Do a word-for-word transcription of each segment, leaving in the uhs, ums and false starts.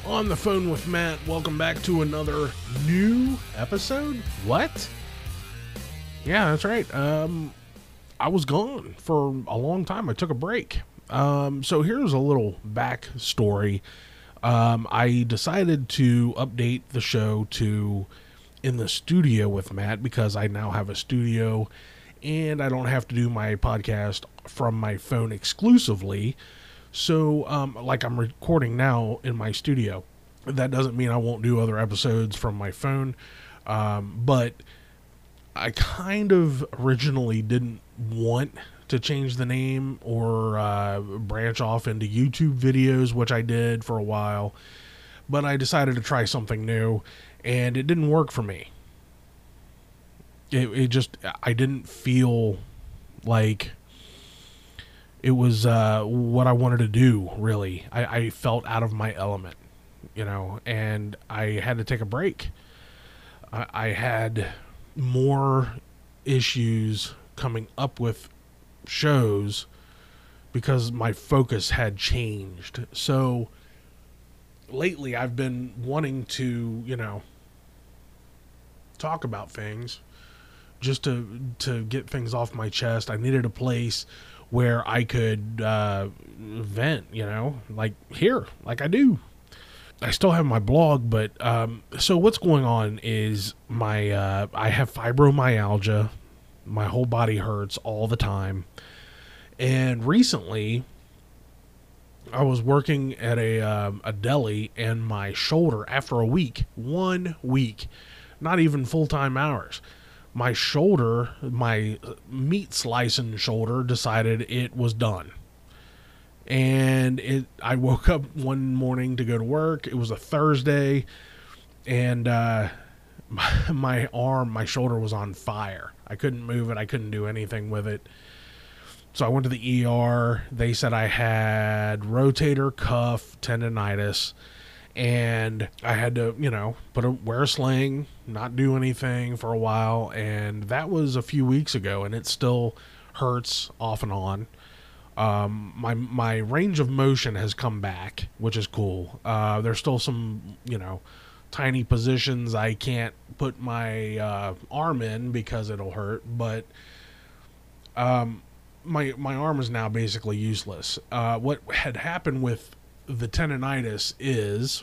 On the Phone with Matt. Welcome back to another new episode. What? Yeah, that's right. Um, I was gone for a long time. I took a break. Um, so here's a little backstory. Um, I decided to update the show to in the studio with Matt because I now have a studio and I don't have to do my podcast from my phone exclusively. So, um, like I'm recording now in my studio. That doesn't mean I won't do other episodes from my phone. Um, but I kind of originally didn't want to change the name or uh, branch off into YouTube videos, which I did for a while. But I decided to try something new, and it didn't work for me. It, it just, I didn't feel like it was uh, what I wanted to do, really. I, I felt out of my element, you know, and I had to take a break. I, I had more issues coming up with shows because my focus had changed. So lately I've been wanting to, you know, talk about things just to to get things off my chest. I needed a place where I could uh, vent, you know, like here, like I do. I still have my blog, but um, so what's going on is my uh, I have fibromyalgia. My whole body hurts all the time. And recently, I was working at a um, a deli, and my shoulder, after a week, one week, not even full-time hours, my shoulder, my meat slicing shoulder, decided it was done. And it, I woke up one morning to go to work. It was a Thursday, and uh, my, my arm, my shoulder was on fire. I couldn't move it. I couldn't do anything with it. So I went to the E R. They said I had rotator cuff tendonitis, and I had to, you know, put a wear a sling, not do anything for a while. And that was a few weeks ago, and it still hurts off and on. Um, my, my range of motion has come back, which is cool. Uh, there's still some, you know, tiny positions I can't put my, uh, arm in because it'll hurt, but, um, my, my arm is now basically useless. Uh, what had happened with the tendonitis is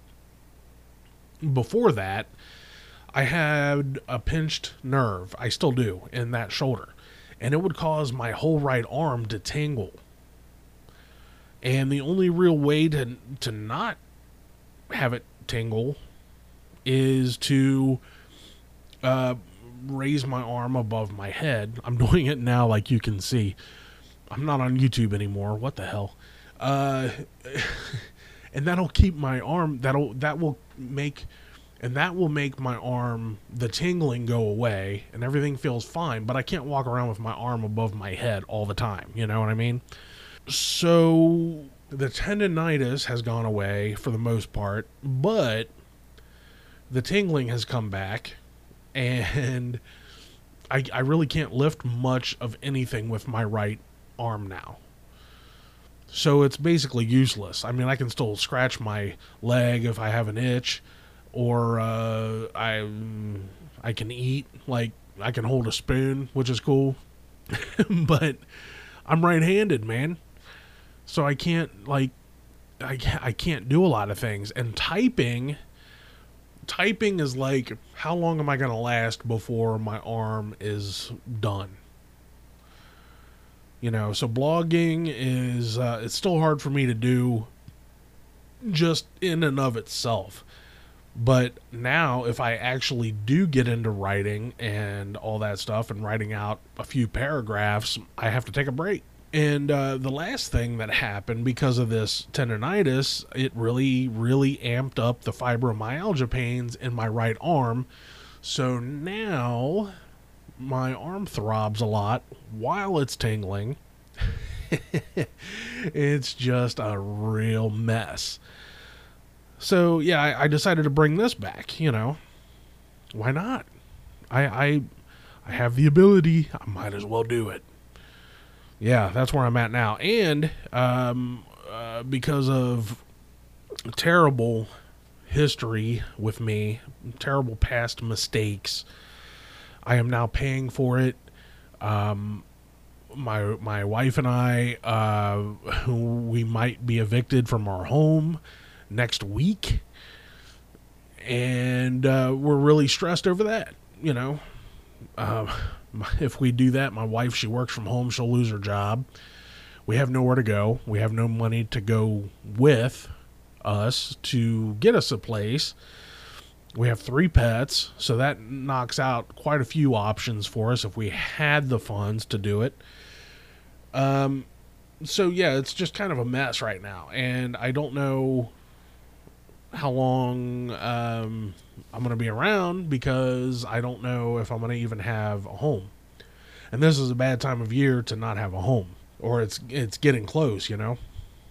before that, I had a pinched nerve. I still do in that shoulder. And it would cause my whole right arm to tingle. And the only real way to to not have it tingle is to uh, raise my arm above my head. I'm doing it now, like you can see. I'm not on YouTube anymore. What the hell? Uh, and that'll keep my arm. That'll that will make. And that will make my arm, the tingling go away, and everything feels fine, but I can't walk around with my arm above my head all the time, you know what I mean? So, the tendonitis has gone away for the most part, but the tingling has come back, and I, I really can't lift much of anything with my right arm now. So, it's basically useless. I mean, I can still scratch my leg if I have an itch, or uh, I I can eat, like I can hold a spoon, which is cool. But I'm right-handed, man. So I can't, like, I can't, I can't do a lot of things. And typing, typing is like, how long am I going to last before my arm is done? You know, so blogging is, uh, it's still hard for me to do just in and of itself. But now, if I actually do get into writing and all that stuff and writing out a few paragraphs, I have to take a break. And uh, the last thing that happened because of this tendonitis, it really, really amped up the fibromyalgia pains in my right arm. So now my arm throbs a lot while it's tingling. It's just a real mess. So, yeah, I, I decided to bring this back, you know. Why not? I, I I have the ability. I might as well do it. Yeah, that's where I'm at now. And um, uh, because of terrible history with me, terrible past mistakes. I am now paying for it. Um, my my wife and I, uh, we might be evicted from our home next week, and uh, we're really stressed over that. You know, uh, if we do that, my wife, she works from home, she'll lose her job. We have nowhere to go. We have no money to go with us to get us a place. We have three pets, so that knocks out quite a few options for us if we had the funds to do it. Um, so yeah, it's just kind of a mess right now, and I don't know how long um, I'm going to be around, because I don't know if I'm going to even have a home. And this is a bad time of year to not have a home, or it's it's getting close, you know.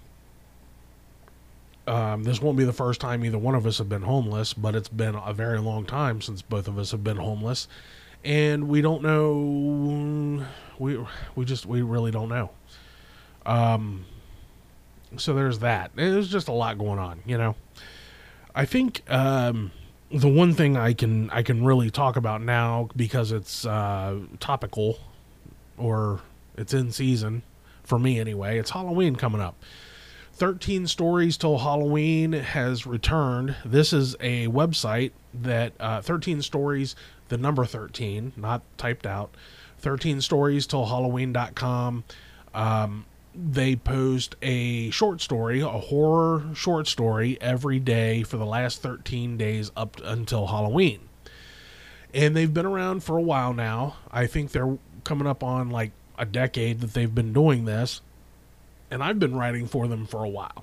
Um, this won't be the first time either one of us have been homeless, but it's been a very long time since both of us have been homeless, and we don't know. We we just we really don't know. Um, so there's that. There's just a lot going on, you know. I think um, the one thing I can I can really talk about now, because it's uh, topical, or it's in season for me anyway. It's Halloween coming up. thirteen Stories Till Halloween has returned. This is a website that uh, thirteen Stories, the number thirteen, not typed out, thirteen stories till halloween dot com. Um, they post a short story, a horror short story, every day for the last thirteen days up until Halloween. And they've been around for a while now. I think they're coming up on like a decade that they've been doing this. And I've been writing for them for a while.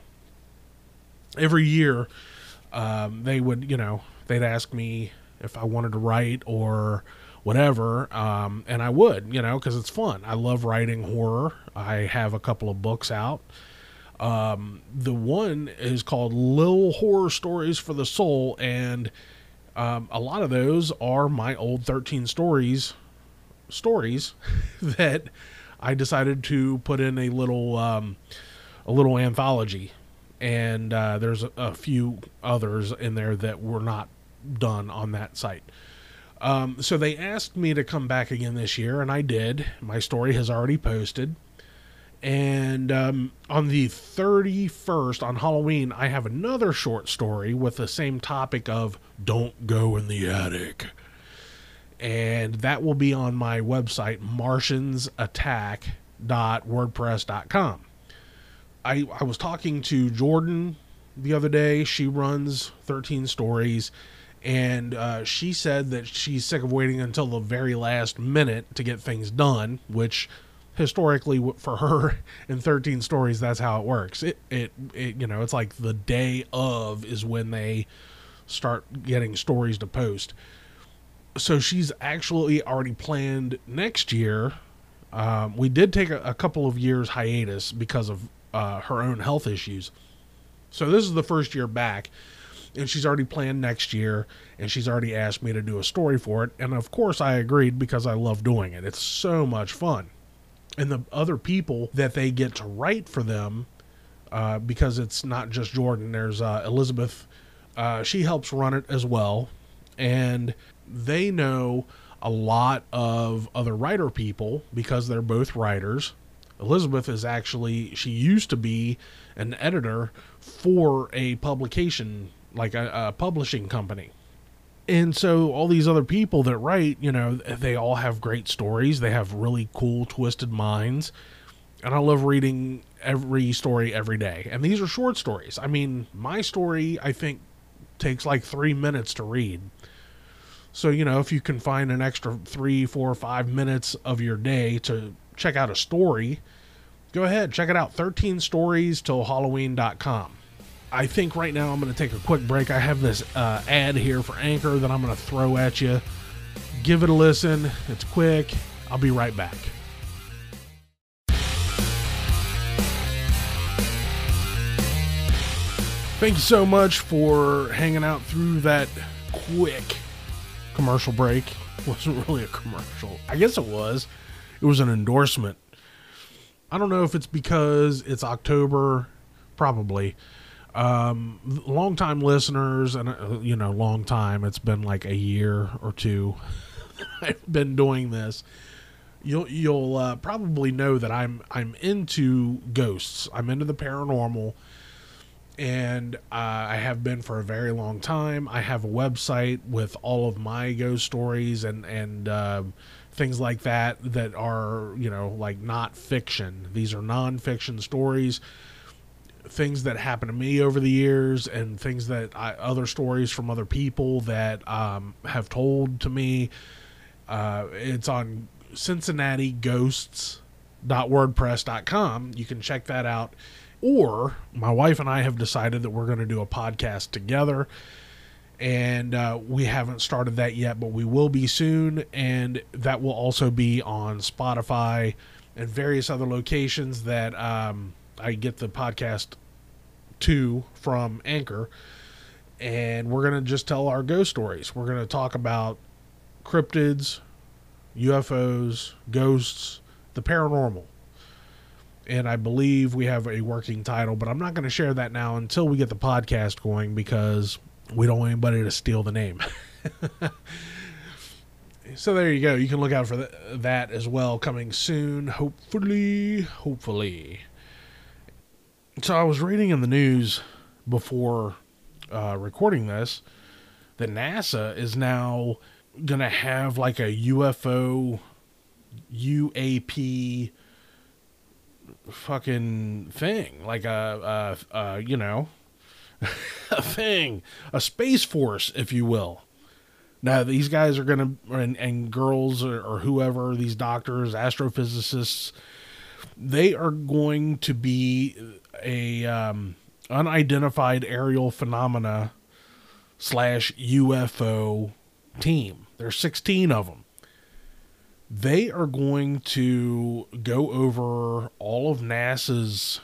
Every year, um, they would, you know, they'd ask me if I wanted to write or whatever, um, and I would, you know, because it's fun. I love writing horror. I have a couple of books out. Um, the one is called Little Horror Stories for the Soul, and um, a lot of those are my old thirteen Stories stories that I decided to put in a little um, a little anthology, and uh, there's a, a few others in there that were not done on that site. Um, so they asked me to come back again this year, and I did. My story has already posted, and um, on the thirty-first, on Halloween, I have another short story with the same topic of "Don't Go in the Attic." And that will be on my website, martians attack dot wordpress dot com. I, I was talking to Jordan the other day. She runs thirteen Stories, and uh, she said that she's sick of waiting until the very last minute to get things done, which historically for her in thirteen Stories, that's how it works. It, it, it you know, it's like the day of is when they start getting stories to post. So she's actually already planned next year. Um, we did take a, a couple of years hiatus because of uh, her own health issues. So this is the first year back, and she's already planned next year, and she's already asked me to do a story for it. And of course I agreed, because I love doing it. It's so much fun. And the other people that they get to write for them, uh, because it's not just Jordan, there's uh, Elizabeth. Uh, she helps run it as well. And they know a lot of other writer people because they're both writers. Elizabeth is actually, she used to be an editor for a publication, like a, a publishing company. And so all these other people that write, you know, they all have great stories. They have really cool, twisted minds. And I love reading every story every day. And these are short stories. I mean, my story, I think, takes like three minutes to read. So, you know, if you can find an extra three, four, five minutes of your day to check out a story, go ahead, check it out. thirteen stories till halloween dot com. I think right now I'm going to take a quick break. I have this uh, ad here for Anchor that I'm going to throw at you. Give it a listen. It's quick. I'll be right back. Thank you so much for hanging out through that quick commercial break. It wasn't really a commercial. I guess it was. It was an endorsement. I don't know if it's because it's October, probably. Um, long-time listeners, and uh, you know, long time. It's been like a year or two. I've been doing this. You'll you'll uh, probably know that I'm I'm into ghosts. I'm into the paranormal, and uh, I have been for a very long time. I have a website with all of my ghost stories and and uh, things like that that are, you know, like not fiction. These are non-fiction stories, things that happened to me over the years, and things that I, other stories from other people that um, have told to me. Uh, it's on cincinnati ghosts dot wordpress dot com. You can check that out. Or my wife and I have decided that we're going to do a podcast together, and uh, we haven't started that yet, but we will be soon, and that will also be on Spotify and various other locations that um, I get the podcast to from Anchor. And we're going to just tell our ghost stories. We're going to talk about cryptids, U F Os, ghosts, the paranormal. And I believe we have a working title, but I'm not going to share that now until we get the podcast going, because we don't want anybody to steal the name. So there you go. You can look out for th- that as well, coming soon, hopefully, hopefully. So I was reading in the news before uh, recording this that NASA is now going to have like a U F O, U A P fucking thing, like a, a, a you know, a thing, a space force, if you will. Now these guys are gonna, and, and girls or, or whoever, these doctors, astrophysicists, they are going to be a um, unidentified aerial phenomena slash U F O team. There's sixteen of them. They are going to go over all of NASA's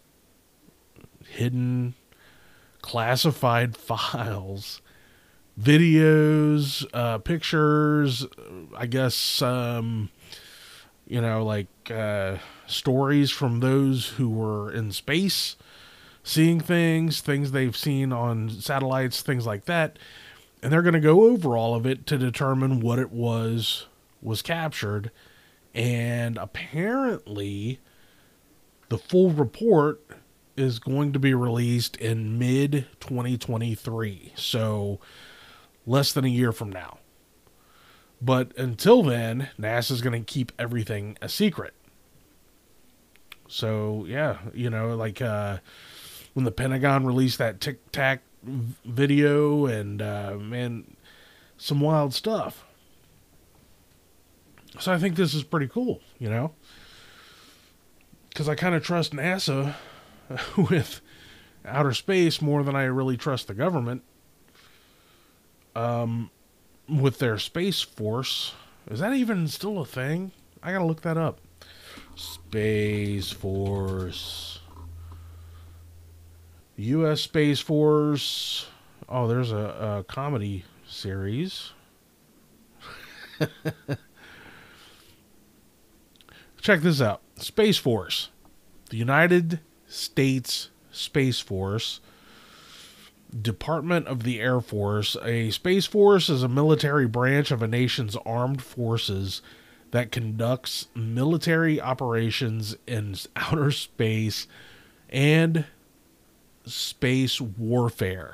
hidden classified files, videos, uh, pictures, I guess, um, you know, like uh, stories from those who were in space, seeing things, things they've seen on satellites, things like that. And they're going to go over all of it to determine what it was was captured, and apparently the full report is going to be released in mid twenty twenty-three, so less than a year from now. But until then, NASA's going to keep everything a secret. So yeah, you know, like uh, when the Pentagon released that Tic Tac video, and uh, man, some wild stuff. So I think this is pretty cool, you know, because I kind of trust NASA with outer space more than I really trust the government um, with their Space Force. Is that even still a thing? I gotta look that up. Space Force. U S Space Force. Oh, there's a, a comedy series. Check this out. Space Force. The United States Space Force. Department of the Air Force. A Space Force is a military branch of a nation's armed forces that conducts military operations in outer space and space warfare.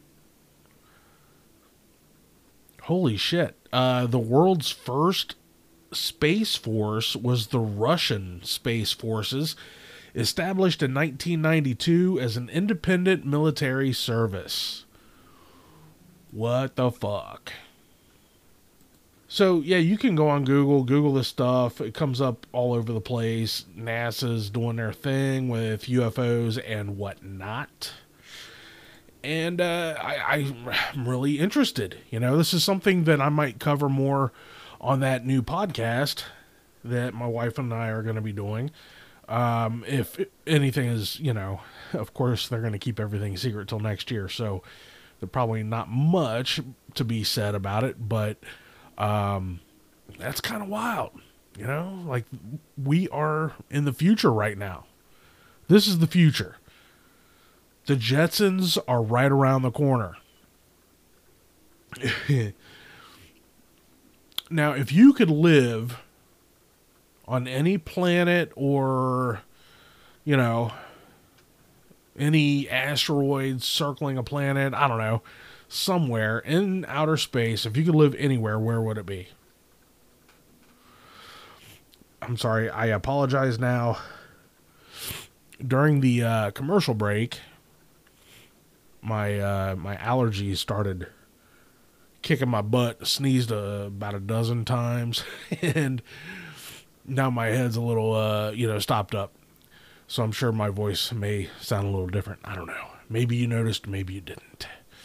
Holy shit. Uh, the world's first Space Force was the Russian Space Forces, established in nineteen ninety-two as an independent military service. What the fuck? So, yeah, you can go on Google, Google this stuff. It comes up all over the place. NASA's doing their thing with U F Os and whatnot. And uh, I, I'm really interested. You know, this is something that I might cover more on that new podcast that my wife and I are going to be doing. Um, if anything is, you know, of course they're going to keep everything secret till next year. So there's probably not much to be said about it, but um, that's kind of wild. You know, like we are in the future right now. This is the future. The Jetsons are right around the corner. Now, if you could live on any planet or, you know, any asteroid circling a planet, I don't know, somewhere in outer space, if you could live anywhere, where would it be? I'm sorry, I apologize now. During the uh, commercial break, my uh, my allergies started kicking my butt, sneezed uh, about a dozen times, and now my head's a little, uh, you know, stopped up. So I'm sure my voice may sound a little different. I don't know. Maybe you noticed, maybe you didn't.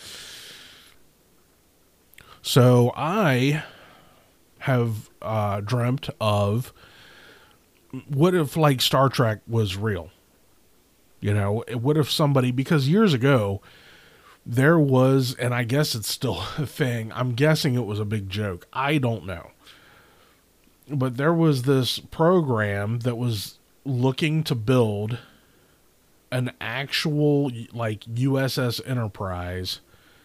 So I have uh, dreamt of, what if, like, Star Trek was real? You know, what if somebody, because years ago, there was, and I guess it's still a thing, I'm guessing it was a big joke, I don't know. But there was this program that was looking to build an actual, like, U S S Enterprise.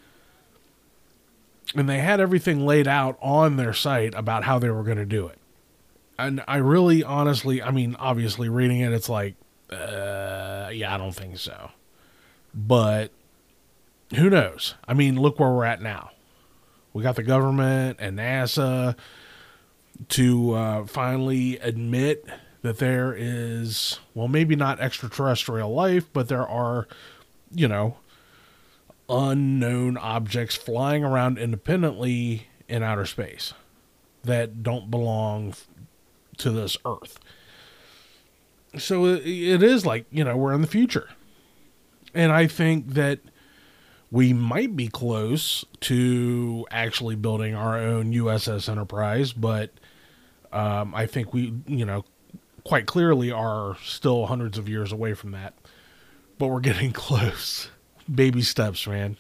And they had everything laid out on their site about how they were going to do it. And I really, honestly, I mean, obviously reading it, it's like, uh, yeah, I don't think so. But who knows? I mean, look where we're at now. We got the government and NASA to uh, finally admit that there is, well, maybe not extraterrestrial life, but there are, you know, unknown objects flying around independently in outer space that don't belong to this Earth. So it is like, you know, we're in the future. And I think that we might be close to actually building our own U S S Enterprise, but um, I think we, you know, quite clearly are still hundreds of years away from that. But we're getting close. Baby steps, man.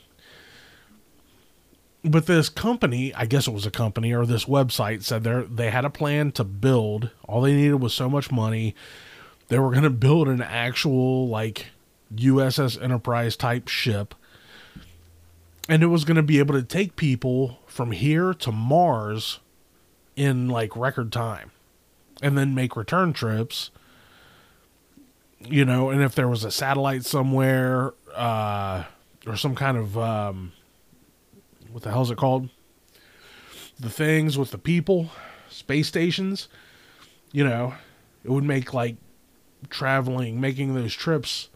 But this company, I guess it was a company, or this website said they they had a plan to build. All they needed was so much money. They were going to build an actual, like, U S S Enterprise type ship. And it was going to be able to take people from here to Mars in, like, record time. And then make return trips. You know, and if there was a satellite somewhere, uh, or some kind of, um, what the hell is it called? The things with the people, space stations, you know, it would make, like, traveling, making those trips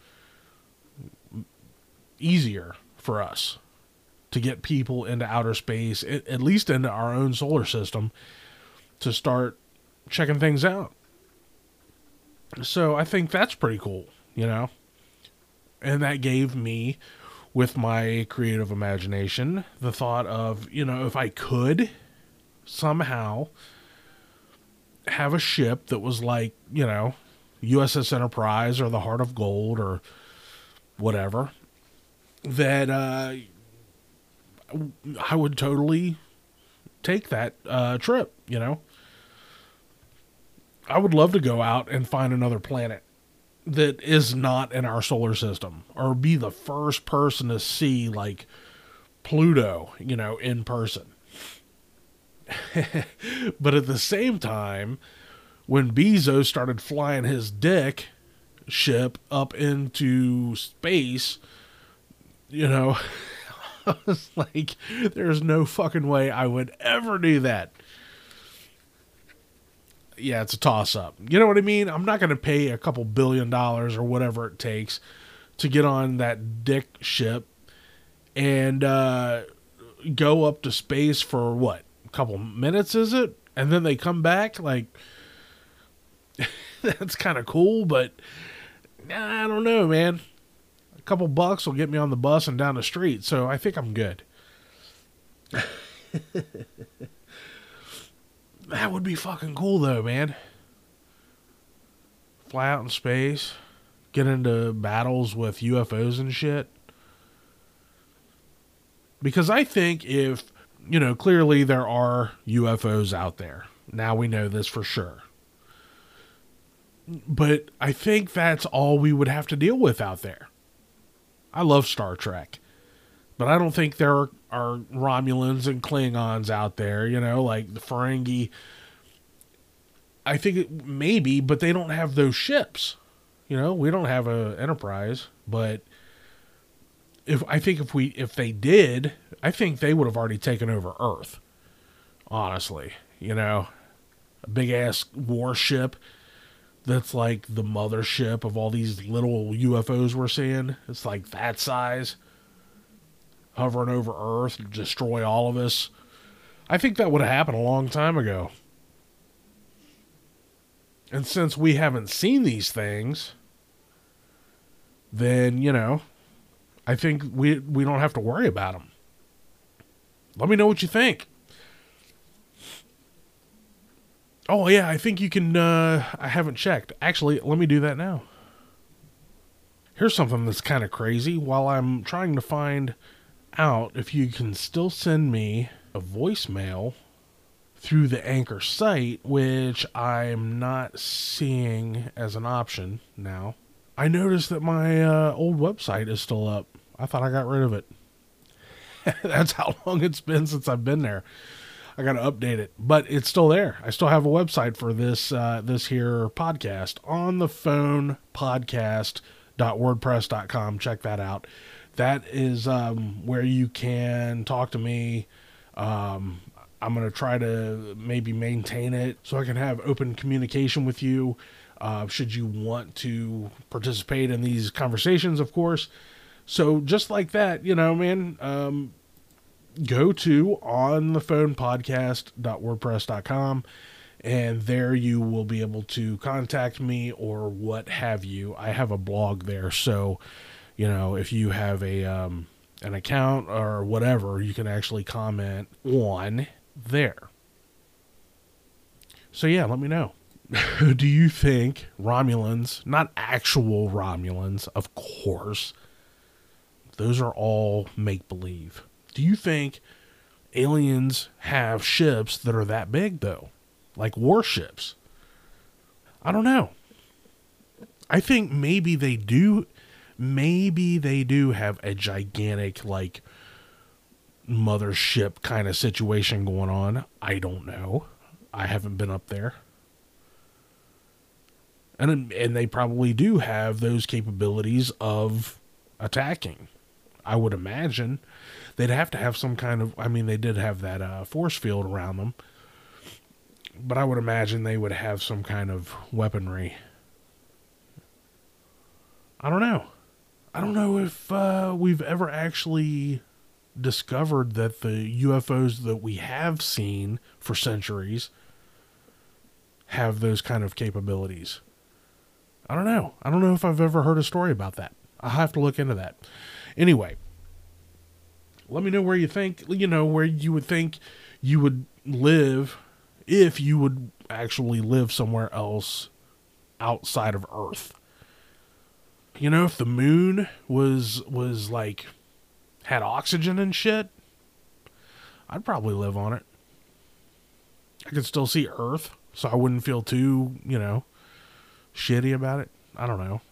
easier for us to get people into outer space, at least into our own solar system, to start checking things out. So I think that's pretty cool, you know? And that gave me, with my creative imagination, the thought of, you know, if I could somehow have a ship that was like, you know, U S S Enterprise or the Heart of Gold or whatever, that uh, I would totally take that uh, trip, you know? I would love to go out and find another planet that is not in our solar system, or be the first person to see, like, Pluto, you know, in person. But at the same time, when Bezos started flying his dick ship up into space, you know, I was like, there's no fucking way I would ever do that. Yeah, it's a toss-up. You know what I mean? I'm not going to pay a couple billion dollars or whatever it takes to get on that dick ship and uh, go up to space for, what, a couple minutes, is it? And then they come back? Like, that's kind of cool, but I don't know, man. A couple bucks will get me on the bus and down the street, so I think I'm good. That would be fucking cool, though, man. Fly out in space, get into battles with U F Os and shit. Because I think if, you know, clearly there are U F Os out there. Now we know this for sure. But I think that's all we would have to deal with out there. I love Star Trek. But I don't think there are, are Romulans and Klingons out there, you know, like the Ferengi. I think it, maybe, but they don't have those ships. You know, we don't have a Enterprise, but if I think if we if they did, I think they would have already taken over Earth. Honestly, you know, a big ass warship that's like the mothership of all these little U F Os we're seeing. It's like that size, hovering over Earth, destroy all of us. I think that would have happened a long time ago. And since we haven't seen these things, then, you know, I think we we don't have to worry about them. Let me know what you think. Oh, yeah, I think you can, uh, I haven't checked. Actually, let me do that now. Here's something that's kind of crazy. While I'm trying to find out if you can still send me a voicemail through the Anchor site, which I'm not seeing as an option now. I noticed that my uh, old website is still up. I thought I got rid of it. That's how long it's been since I've been there. I got to update it, but it's still there. I still have a website for this uh, this here podcast, on the phone podcast dot wordpress dot com. Check that out. That is um, where you can talk to me. Um, I'm going to try to maybe maintain it so I can have open communication with you. Uh, should you want to participate in these conversations, of course. So just like that, you know, man, um, go to on the phone podcast dot wordpress dot com, and there you will be able to contact me or what have you. I have a blog there, so, you know, if you have a um, an account or whatever, you can actually comment on there. So yeah, let me know. Do you think Romulans, not actual Romulans, of course, those are all make-believe. Do you think aliens have ships that are that big, though? Like warships? I don't know. I think maybe they do, maybe they do have a gigantic, like, mothership kind of situation going on. I don't know. I haven't been up there. And, and they probably do have those capabilities of attacking. I would imagine they'd have to have some kind of, I mean, they did have that uh, force field around them, but I would imagine they would have some kind of weaponry. I don't know. I don't know if uh, we've ever actually discovered that the U F Os that we have seen for centuries have those kind of capabilities. I don't know. I don't know if I've ever heard a story about that. I'll have to look into that. Anyway, let me know where you think, you know, where you would think you would live if you would actually live somewhere else outside of Earth. You know, if the moon was, was like, had oxygen and shit, I'd probably live on it. I could still see Earth, so I wouldn't feel too, you know, shitty about it. I don't know.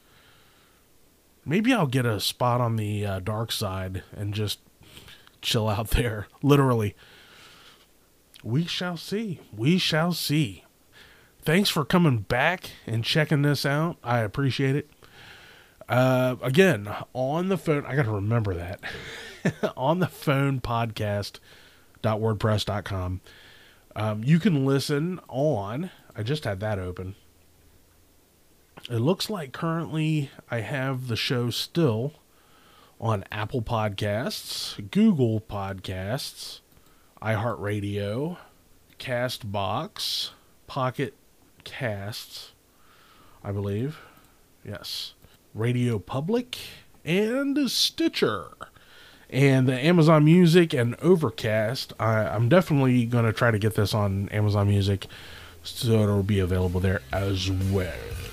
Maybe I'll get a spot on the uh, dark side and just chill out there. Literally. We shall see. We shall see. Thanks for coming back and checking this out. I appreciate it. Uh, again, on the phone, I got to remember that. On the phone podcast dot wordpress dot com. Um, you can listen on, I just had that open. It looks like currently I have the show still on Apple Podcasts, Google Podcasts, iHeartRadio, CastBox, Pocket Casts, I believe. Yes. Radio Public, and Stitcher. And the Amazon Music and Overcast. I, I'm definitely going to try to get this on Amazon Music so it'll be available there as well.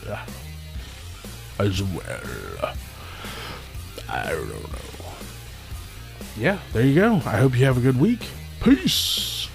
As well. I don't know. Yeah, there you go. I hope you have a good week. Peace.